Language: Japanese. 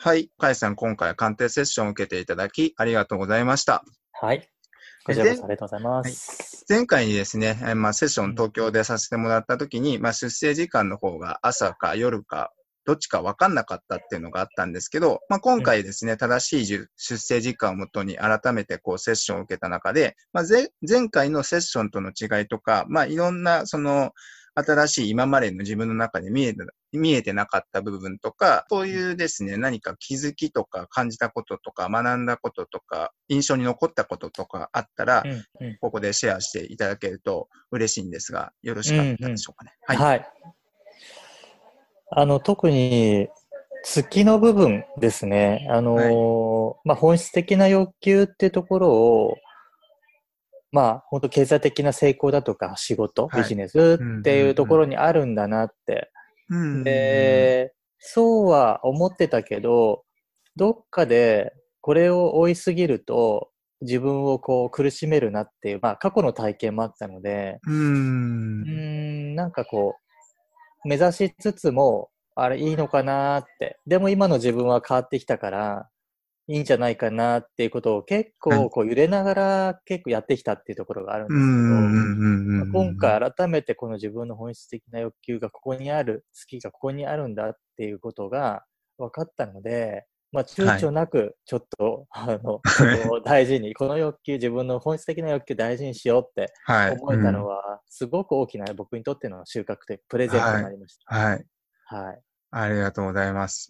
はい。甲斐さん、今回は鑑定セッションを受けていただき、ありがとうございました。 はい。こちらこそで前、 ありがとうございまはい、 す。 前回にですね、セッションうん。 東京でさせてもらった時に、出生時間の方が朝か夜か、どっちか分かんなかったっていうのがあったんですけど、今うん。 回ですね、正しい出生時間をもとに改めてこうセッションを受けた中で、前回のセッションとの違いとか、いろんな新しい今までの自分の中で見えてなかった部分とか、そういうですね、何か気づきとか感じたこととか学んだこととか、印象に残ったこととかあったら、 うん。うん。 ここでシェアしていただけると嬉しいんですが、よろしかっうん。うん。 たでしょうかね。はい。 はい。特に月の部分ですね。 はい。 本質的な欲求ってところを、本当経済的な成功だとか仕事、ビはい。 ジネスうん、うっていうとこん、 ろにあるんだなって。 うん。うん、うん、 で、そうは思ってたけど、どっかでこれを追いすぎると自分をこう苦しめるなっていう、過去の体験もあったので、 うん。 なんかこう、目指しつつも、あれいいのかなって。でも今の自分は変わってきたから、いいんじゃないかなっていうことを結はい。 構こう揺れながら結構やってきたっていうところがあるんうん、 ですけど、 うん、うん、うん。 今回改めてこの自分の本質的な欲求がここにある、好きがここにあるんだっていうことが分かったので、躊はい。 躇なくちょっと、そこを大事に、この欲求、自分の本質的な欲求大事にしようってはい。 思えたのうん。 は、すごく大きな僕にとっての収穫というか、プレゼントにはい。 なりましはい。 た。はい。 ありがとうございます。